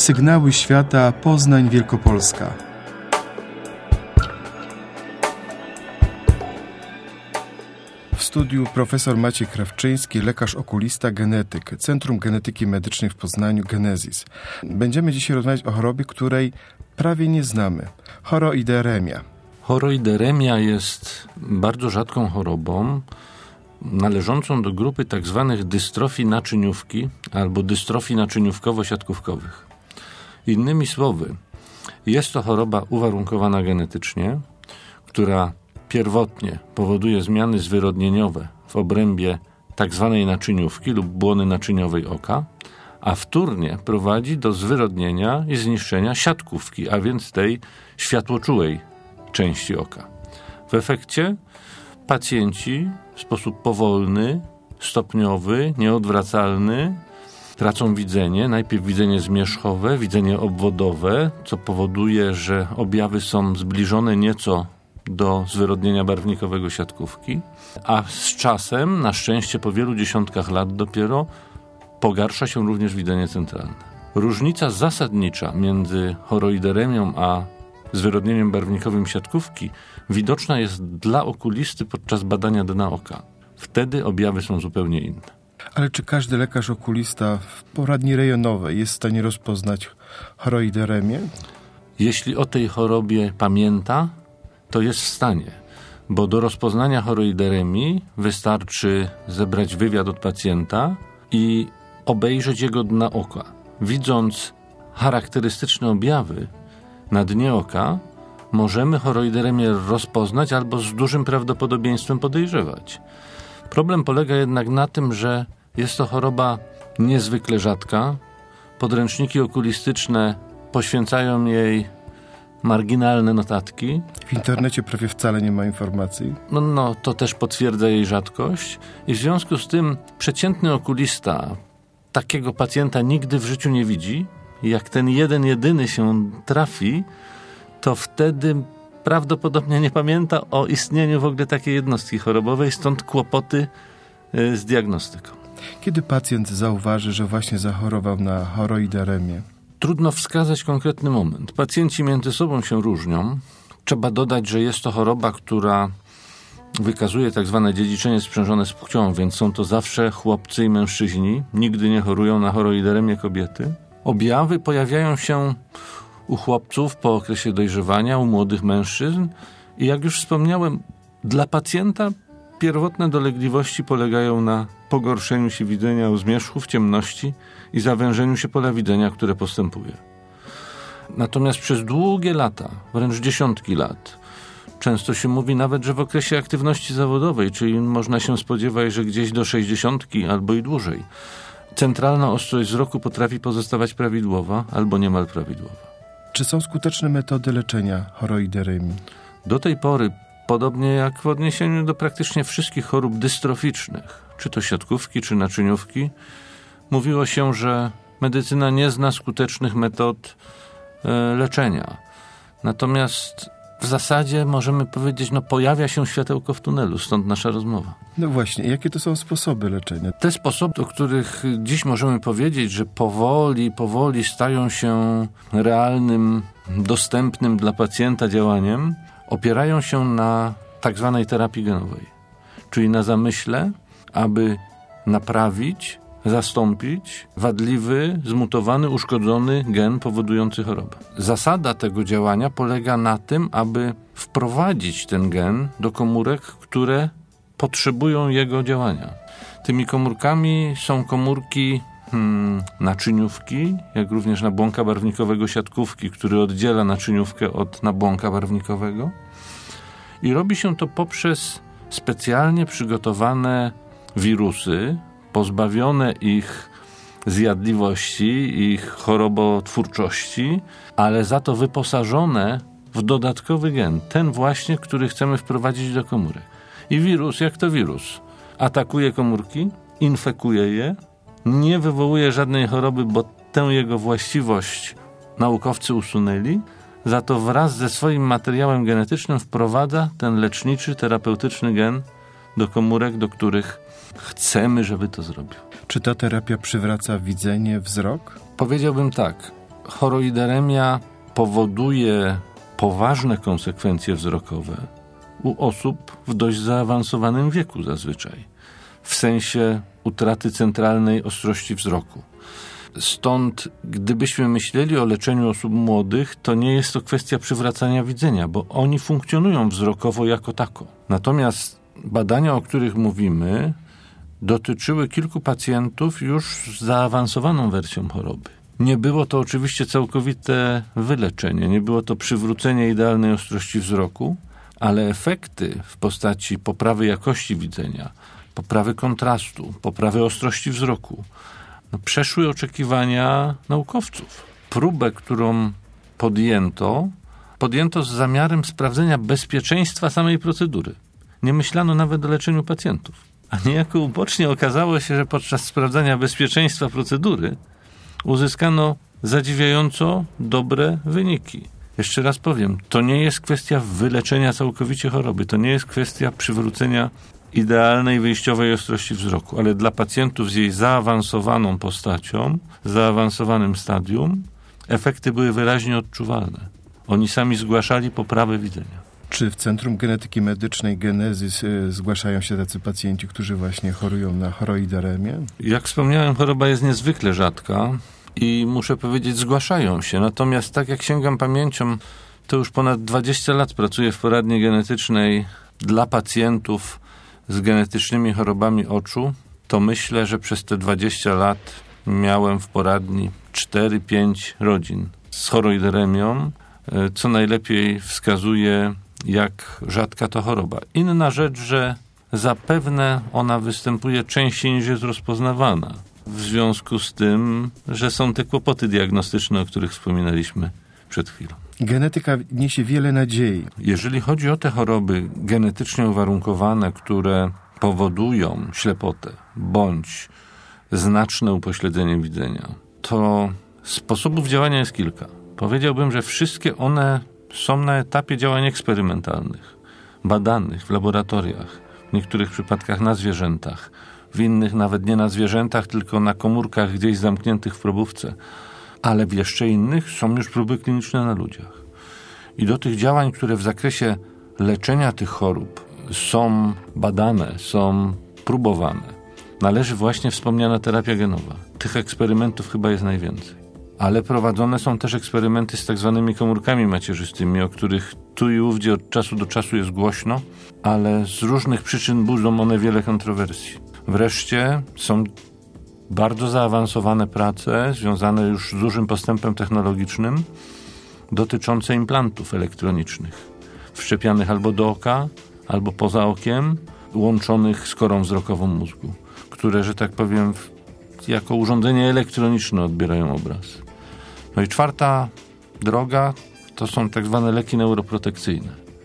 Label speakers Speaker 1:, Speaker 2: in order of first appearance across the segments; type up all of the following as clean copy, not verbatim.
Speaker 1: Sygnały świata, Poznań, Wielkopolska. W studiu profesor Maciej Krawczyński, lekarz okulista, genetyk, Centrum Genetyki Medycznej w Poznaniu, Genezis. Będziemy dzisiaj rozmawiać o chorobie, której prawie nie znamy. Choroideremia.
Speaker 2: Choroideremia jest bardzo rzadką chorobą, należącą do grupy tak zwanych dystrofii naczyniówki albo dystrofii naczyniówkowo-siatkówkowych. Innymi słowy, jest to choroba uwarunkowana genetycznie, która pierwotnie powoduje zmiany zwyrodnieniowe w obrębie tak zwanej naczyniówki lub błony naczyniowej oka, a wtórnie prowadzi do zwyrodnienia i zniszczenia siatkówki, a więc tej światłoczułej części oka. W efekcie pacjenci w sposób powolny, stopniowy, nieodwracalny tracą widzenie, najpierw widzenie zmierzchowe, widzenie obwodowe, co powoduje, że objawy są zbliżone nieco do zwyrodnienia barwnikowego siatkówki, a z czasem, na szczęście po wielu dziesiątkach lat dopiero, pogarsza się również widzenie centralne. Różnica zasadnicza między choroideremią a zwyrodnieniem barwnikowym siatkówki widoczna jest dla okulisty podczas badania dna oka. Wtedy objawy są zupełnie inne.
Speaker 1: Ale czy każdy lekarz okulista w poradni rejonowej jest w stanie rozpoznać choroideremię?
Speaker 2: Jeśli o tej chorobie pamięta, to jest w stanie, bo do rozpoznania choroideremii wystarczy zebrać wywiad od pacjenta i obejrzeć jego dna oka. Widząc charakterystyczne objawy na dnie oka, możemy choroideremię rozpoznać albo z dużym prawdopodobieństwem podejrzewać. Problem polega jednak na tym, że jest to choroba niezwykle rzadka. Podręczniki okulistyczne poświęcają jej marginalne notatki.
Speaker 1: W internecie prawie wcale nie ma informacji.
Speaker 2: No, to też potwierdza jej rzadkość i w związku z tym przeciętny okulista takiego pacjenta nigdy w życiu nie widzi. Jak ten jedyny się trafi, to wtedy prawdopodobnie nie pamięta o istnieniu w ogóle takiej jednostki chorobowej, stąd kłopoty z diagnostyką.
Speaker 1: Kiedy pacjent zauważy, że właśnie zachorował na choroideremię?
Speaker 2: Trudno wskazać konkretny moment. Pacjenci między sobą się różnią. Trzeba dodać, że jest to choroba, która wykazuje tak zwane dziedziczenie sprzężone z płcią, więc są to zawsze chłopcy i mężczyźni. Nigdy nie chorują na choroideremię kobiety. Objawy pojawiają się u chłopców po okresie dojrzewania, u młodych mężczyzn i jak już wspomniałem, dla pacjenta pierwotne dolegliwości polegają na pogorszeniu się widzenia u zmierzchów, ciemności i zawężeniu się pola widzenia, które postępuje. Natomiast przez długie lata, wręcz dziesiątki lat, często się mówi nawet, że w okresie aktywności zawodowej, czyli można się spodziewać, że gdzieś do 60 albo i dłużej, centralna ostrość wzroku potrafi pozostawać prawidłowa albo niemal prawidłowa.
Speaker 1: Czy są skuteczne metody leczenia choroideremii?
Speaker 2: Do tej pory, podobnie jak w odniesieniu do praktycznie wszystkich chorób dystroficznych, czy to siatkówki, czy naczyniówki, mówiło się, że medycyna nie zna skutecznych metod leczenia. Natomiast w zasadzie możemy powiedzieć, pojawia się światełko w tunelu, stąd nasza rozmowa.
Speaker 1: No właśnie, jakie to są sposoby leczenia?
Speaker 2: Te sposoby, o których dziś możemy powiedzieć, że powoli stają się realnym, dostępnym dla pacjenta działaniem, opierają się na tak zwanej terapii genowej, czyli na zamyśle, aby naprawić, zastąpić wadliwy, zmutowany, uszkodzony gen powodujący chorobę. Zasada tego działania polega na tym, aby wprowadzić ten gen do komórek, które potrzebują jego działania. Tymi komórkami są komórki naczyniówki, jak również nabłonka barwnikowego siatkówki, który oddziela naczyniówkę od nabłonka barwnikowego. I robi się to poprzez specjalnie przygotowane wirusy, pozbawione ich zjadliwości, ich chorobotwórczości, ale za to wyposażone w dodatkowy gen, ten właśnie, który chcemy wprowadzić do komórek. I wirus, jak to wirus, atakuje komórki, infekuje je, nie wywołuje żadnej choroby, bo tę jego właściwość naukowcy usunęli, za to wraz ze swoim materiałem genetycznym wprowadza ten leczniczy, terapeutyczny gen do komórek, do których chcemy, żeby to zrobił.
Speaker 1: Czy ta terapia przywraca widzenie, wzrok?
Speaker 2: Powiedziałbym tak. choroideremia powoduje poważne konsekwencje wzrokowe u osób w dość zaawansowanym wieku zazwyczaj, w sensie utraty centralnej ostrości wzroku. Stąd, gdybyśmy myśleli o leczeniu osób młodych, to nie jest to kwestia przywracania widzenia, bo oni funkcjonują wzrokowo jako tako. Natomiast badania, o których mówimy, dotyczyły kilku pacjentów już z zaawansowaną wersją choroby. Nie było to oczywiście całkowite wyleczenie, nie było to przywrócenie idealnej ostrości wzroku, ale efekty w postaci poprawy jakości widzenia, poprawy kontrastu, poprawy ostrości wzroku przeszły oczekiwania naukowców. Próbę, którą podjęto z zamiarem sprawdzenia bezpieczeństwa samej procedury. Nie myślano nawet o leczeniu pacjentów. A niejako ubocznie okazało się, że podczas sprawdzania bezpieczeństwa procedury uzyskano zadziwiająco dobre wyniki. Jeszcze raz powiem, to nie jest kwestia wyleczenia całkowicie choroby, to nie jest kwestia przywrócenia idealnej wyjściowej ostrości wzroku, ale dla pacjentów z jej zaawansowaną postacią, zaawansowanym stadium, efekty były wyraźnie odczuwalne. Oni sami zgłaszali poprawę widzenia.
Speaker 1: Czy w Centrum Genetyki Medycznej Genezis zgłaszają się tacy pacjenci, którzy właśnie chorują na choroideremię?
Speaker 2: Jak wspomniałem, choroba jest niezwykle rzadka i muszę powiedzieć, zgłaszają się. Natomiast tak jak sięgam pamięcią, to już ponad 20 lat pracuję w poradni genetycznej dla pacjentów z genetycznymi chorobami oczu, to myślę, że przez te 20 lat miałem w poradni 4-5 rodzin z choroideremią, co najlepiej wskazuje, jak rzadka to choroba. Inna rzecz, że zapewne ona występuje częściej niż jest rozpoznawana. W związku z tym, że są te kłopoty diagnostyczne, o których wspominaliśmy przed chwilą.
Speaker 1: Genetyka niesie wiele nadziei.
Speaker 2: Jeżeli chodzi o te choroby genetycznie uwarunkowane, które powodują ślepotę bądź znaczne upośledzenie widzenia, to sposobów działania jest kilka. Powiedziałbym, że wszystkie one są na etapie działań eksperymentalnych, badanych w laboratoriach, w niektórych przypadkach na zwierzętach, w innych nawet nie na zwierzętach, tylko na komórkach gdzieś zamkniętych w probówce, ale w jeszcze innych są już próby kliniczne na ludziach. I do tych działań, które w zakresie leczenia tych chorób są badane, są próbowane, należy właśnie wspomniana terapia genowa. Tych eksperymentów chyba jest najwięcej. Ale prowadzone są też eksperymenty z tak zwanymi komórkami macierzystymi, o których tu i ówdzie od czasu do czasu jest głośno, ale z różnych przyczyn budzą one wiele kontrowersji. Wreszcie są bardzo zaawansowane prace związane już z dużym postępem technologicznym dotyczące implantów elektronicznych, wszczepianych albo do oka, albo poza okiem, łączonych z korą wzrokową mózgu, które, że tak powiem, jako urządzenie elektroniczne odbierają obraz. No i czwarta droga to są tak zwane leki neuroprotekcyjne,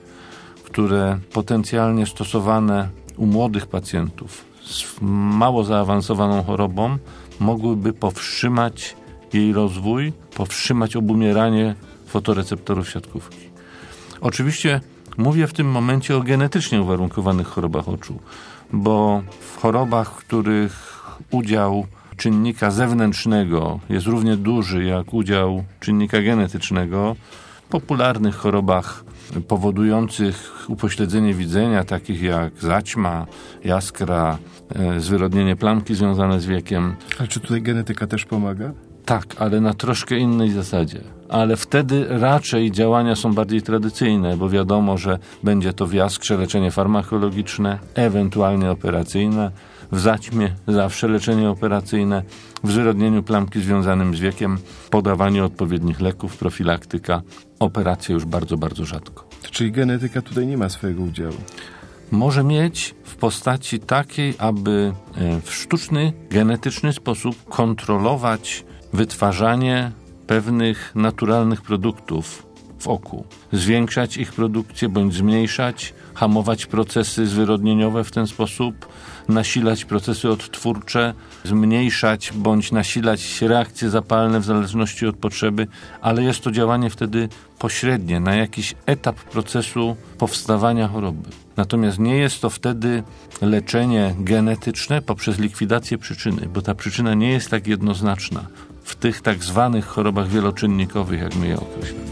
Speaker 2: które potencjalnie stosowane u młodych pacjentów z mało zaawansowaną chorobą mogłyby powstrzymać jej rozwój, powstrzymać obumieranie fotoreceptorów siatkówki. Oczywiście mówię w tym momencie o genetycznie uwarunkowanych chorobach oczu, bo w chorobach, w których udział czynnika zewnętrznego jest równie duży jak udział czynnika genetycznego, popularnych chorobach powodujących upośledzenie widzenia, takich jak zaćma, jaskra, zwyrodnienie plamki związane z wiekiem.
Speaker 1: Ale czy tutaj genetyka też pomaga?
Speaker 2: Tak, ale na troszkę innej zasadzie. Ale wtedy raczej działania są bardziej tradycyjne, bo wiadomo, że będzie to w jaskrze leczenie farmakologiczne, ewentualnie operacyjne, w zaćmie zawsze leczenie operacyjne, w zwyrodnieniu plamki związanym z wiekiem podawanie odpowiednich leków, profilaktyka, operacje już bardzo, bardzo rzadko.
Speaker 1: Czyli genetyka tutaj nie ma swojego udziału?
Speaker 2: Może mieć w postaci takiej, aby w sztuczny, genetyczny sposób kontrolować wytwarzanie pewnych naturalnych produktów w oku. Zwiększać ich produkcję bądź zmniejszać, hamować procesy zwyrodnieniowe w ten sposób, nasilać procesy odtwórcze, zmniejszać bądź nasilać reakcje zapalne w zależności od potrzeby, ale jest to działanie wtedy pośrednie, na jakiś etap procesu powstawania choroby. Natomiast nie jest to wtedy leczenie genetyczne poprzez likwidację przyczyny, bo ta przyczyna nie jest tak jednoznaczna. w tych tak zwanych chorobach wieloczynnikowych, jak my je określamy.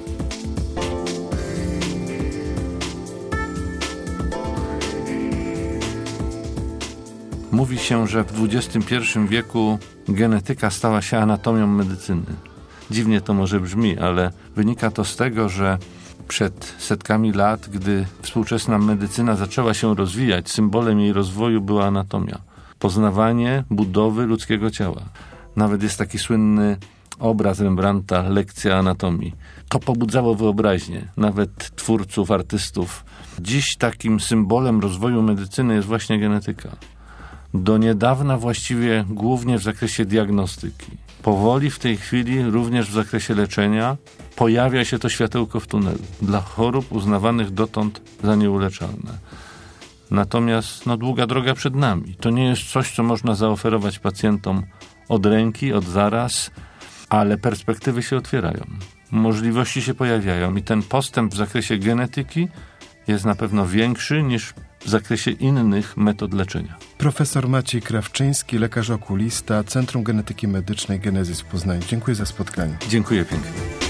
Speaker 2: Mówi się, że w XXI wieku genetyka stała się anatomią medycyny. Dziwnie to może brzmi, ale wynika to z tego, że przed setkami lat, gdy współczesna medycyna zaczęła się rozwijać, symbolem jej rozwoju była anatomia. Poznawanie budowy ludzkiego ciała. Nawet jest taki słynny obraz Rembrandta, Lekcja anatomii. To pobudzało wyobraźnię, nawet twórców, artystów. Dziś takim symbolem rozwoju medycyny jest właśnie genetyka. Do niedawna właściwie głównie w zakresie diagnostyki. Powoli w tej chwili również w zakresie leczenia pojawia się to światełko w tunelu dla chorób uznawanych dotąd za nieuleczalne. Natomiast długa droga przed nami. To nie jest coś, co można zaoferować pacjentom od ręki, od zaraz, ale perspektywy się otwierają. Możliwości się pojawiają i ten postęp w zakresie genetyki jest na pewno większy niż w zakresie innych metod leczenia.
Speaker 1: Profesor Maciej Krawczyński, lekarz okulista, Centrum Genetyki Medycznej Genezis w Poznaniu. Dziękuję za spotkanie.
Speaker 2: Dziękuję pięknie.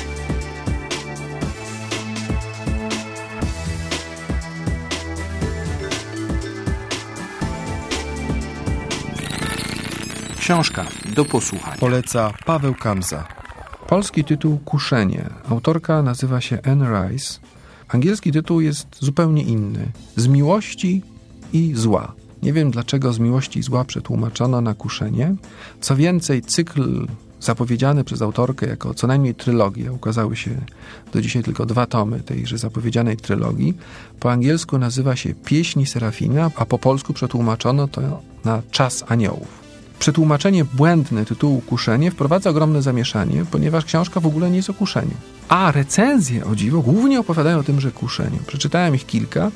Speaker 3: Książka do posłuchania.
Speaker 1: Poleca Paweł Kamza.
Speaker 3: Polski tytuł Kuszenie. Autorka nazywa się Anne Rice. Angielski tytuł jest zupełnie inny. Z miłości i zła. Nie wiem, dlaczego z miłości i zła przetłumaczono na kuszenie. Co więcej, cykl zapowiedziany przez autorkę jako co najmniej trylogia, ukazały się do dzisiaj tylko 2 tomy tejże zapowiedzianej trylogii, po angielsku nazywa się Pieśni Serafina, a po polsku przetłumaczono to na Czas Aniołów. Przetłumaczenie błędne tytułu Kuszenie wprowadza ogromne zamieszanie, ponieważ książka w ogóle nie jest o kuszeniu. A recenzje, o dziwo, głównie opowiadają o tymże kuszeniu. Przeczytałem ich kilka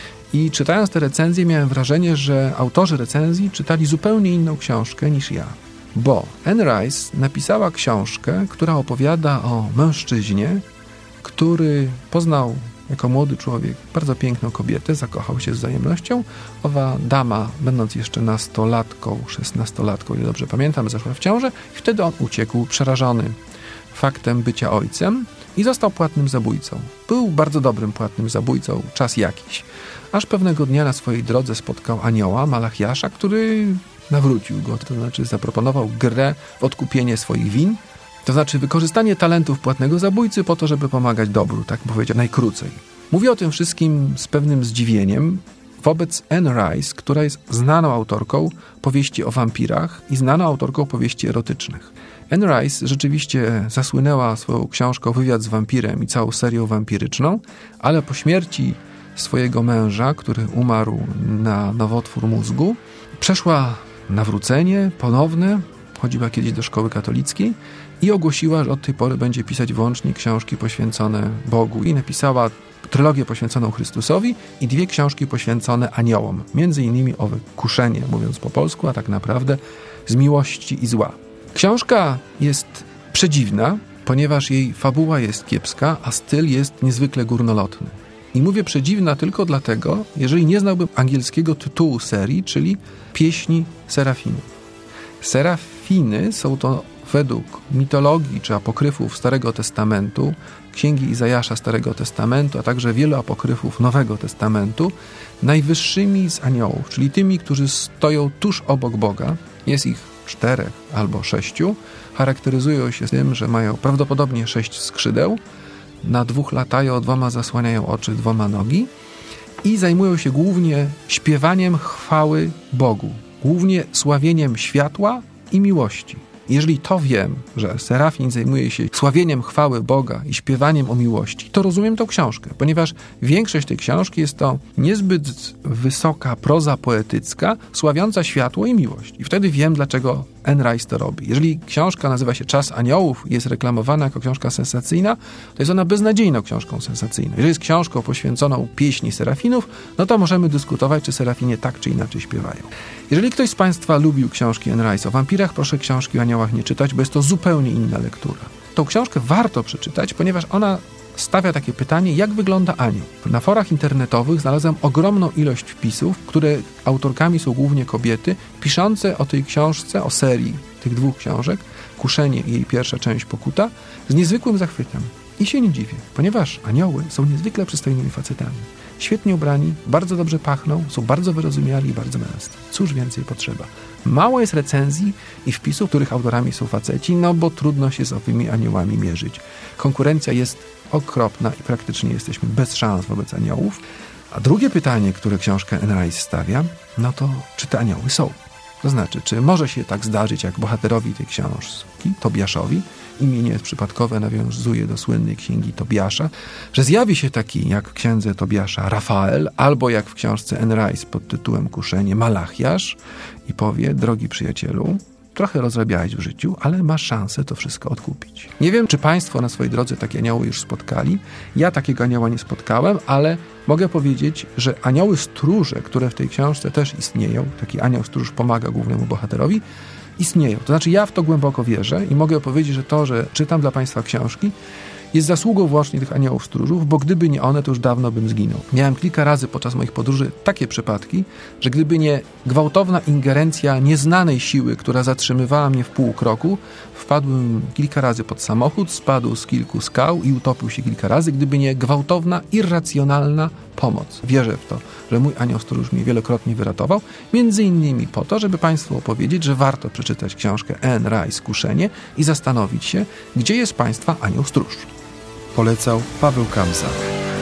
Speaker 3: i czytając te recenzje miałem wrażenie, że autorzy recenzji czytali zupełnie inną książkę niż ja. Bo Anne Rice napisała książkę, która opowiada o mężczyźnie, który poznał jako młody człowiek bardzo piękną kobietę, zakochał się z wzajemnością. Owa dama, będąc jeszcze nastolatką, 16-latką, ile dobrze pamiętam, zaszła w ciążę i wtedy on uciekł, przerażony faktem bycia ojcem i został płatnym zabójcą. Był bardzo dobrym płatnym zabójcą, czas jakiś. Aż pewnego dnia na swojej drodze spotkał anioła, Malachiasza, który nawrócił go, to znaczy zaproponował grę w odkupienie swoich win, to znaczy wykorzystanie talentów płatnego zabójcy po to, żeby pomagać dobru, tak powiedział najkrócej. Mówię o tym wszystkim z pewnym zdziwieniem wobec Anne Rice, która jest znaną autorką powieści o wampirach i znaną autorką powieści erotycznych. Anne Rice rzeczywiście zasłynęła swoją książką Wywiad z wampirem i całą serią wampiryczną, ale po śmierci swojego męża, który umarł na nowotwór mózgu, przeszła nawrócenie ponowne, chodziła kiedyś do szkoły katolickiej i ogłosiła, że od tej pory będzie pisać wyłącznie książki poświęcone Bogu i napisała trylogię poświęconą Chrystusowi i 2 książki poświęcone aniołom. Między innymi owe Kuszenie, mówiąc po polsku, a tak naprawdę Z miłości i zła. Książka jest przedziwna, ponieważ jej fabuła jest kiepska, a styl jest niezwykle górnolotny. I mówię przedziwna tylko dlatego, jeżeli nie znałbym angielskiego tytułu serii, czyli Pieśni Serafinów. Serafiny są to według mitologii czy apokryfów Starego Testamentu, Księgi Izajasza Starego Testamentu, a także wielu apokryfów Nowego Testamentu, najwyższymi z aniołów, czyli tymi, którzy stoją tuż obok Boga. Jest ich 4 albo 6. Charakteryzują się tym, że mają prawdopodobnie 6 skrzydeł, na 2 latają, 2 zasłaniają oczy, 2 nogi i zajmują się głównie śpiewaniem chwały Bogu, głównie sławieniem światła i miłości. Jeżeli to wiem, że Serafin zajmuje się sławieniem chwały Boga i śpiewaniem o miłości, to rozumiem tą książkę, ponieważ większość tej książki jest to niezbyt wysoka proza poetycka, sławiąca światło i miłość. I wtedy wiem, dlaczego Anne Rice to robi. Jeżeli książka nazywa się Czas Aniołów i jest reklamowana jako książka sensacyjna, to jest ona beznadziejną książką sensacyjną. Jeżeli jest książką poświęconą pieśni Serafinów, no to możemy dyskutować, czy Serafinie tak czy inaczej śpiewają. Jeżeli ktoś z Państwa lubił książki Anne Rice o wampirach, proszę książki o aniołach nie czytać, bo jest to zupełnie inna lektura. Tą książkę warto przeczytać, ponieważ ona stawia takie pytanie, jak wygląda anioł. Na forach internetowych znalazłem ogromną ilość wpisów, które autorkami są głównie kobiety, piszące o tej książce, o serii tych 2 książek, Kuszenie i jej pierwsza część Pokuta, z niezwykłym zachwytem. I się nie dziwię, ponieważ anioły są niezwykle przystojnymi facetami. Świetnie ubrani, bardzo dobrze pachną, są bardzo wyrozumiali i bardzo męscy. Cóż więcej potrzeba? Mało jest recenzji i wpisów, których autorami są faceci, no bo trudno się z owymi aniołami mierzyć. Konkurencja jest okropna i praktycznie jesteśmy bez szans wobec aniołów. A drugie pytanie, które książka Anne Rice stawia, no to czy te anioły są? To znaczy, czy może się tak zdarzyć, jak bohaterowi tej książki, Tobiaszowi, imię nie jest przypadkowe, nawiązuje do słynnej księgi Tobiasza, że zjawi się taki, jak w księdze Tobiasza, Rafael, albo jak w książce Anne Rice pod tytułem Kuszenie, Malachiasz i powie: drogi przyjacielu, trochę rozrabiałeś w życiu, ale masz szansę to wszystko odkupić. Nie wiem, czy państwo na swojej drodze takie anioły już spotkali. Ja takiego anioła nie spotkałem, ale mogę powiedzieć, że anioły stróże, które w tej książce też istnieją, taki anioł stróż pomaga głównemu bohaterowi, istnieją. To znaczy ja w to głęboko wierzę i mogę powiedzieć, że to, że czytam dla państwa książki, jest zasługą wyłącznie tych aniołów stróżów, bo gdyby nie one, to już dawno bym zginął. Miałem kilka razy podczas moich podróży takie przypadki, że gdyby nie gwałtowna ingerencja nieznanej siły, która zatrzymywała mnie w pół kroku, wpadłem kilka razy pod samochód, spadł z kilku skał i utopił się kilka razy, gdyby nie gwałtowna, irracjonalna pomoc. Wierzę w to, że mój anioł stróż mnie wielokrotnie wyratował, między innymi po to, żeby państwu opowiedzieć, że warto przeczytać książkę Anne Rice Kuszenie i zastanowić się, gdzie jest państwa anioł stróż.
Speaker 1: Polecał Paweł Kamzak.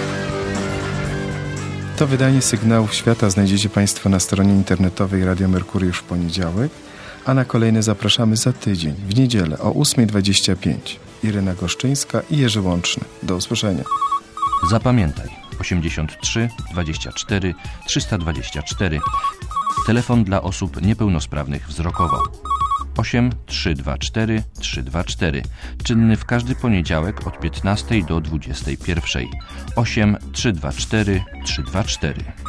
Speaker 1: To wydanie Sygnałów Świata znajdziecie państwo na stronie internetowej Radio Merkury już w poniedziałek, a na kolejne zapraszamy za tydzień, w niedzielę o 8:25. Irena Goszczyńska i Jerzy Łączny. Do usłyszenia.
Speaker 4: Zapamiętaj: 83 24 324. Telefon dla osób niepełnosprawnych wzrokowo. 8 324 324. Czynny w każdy poniedziałek od 15 do 21. 8 324 324.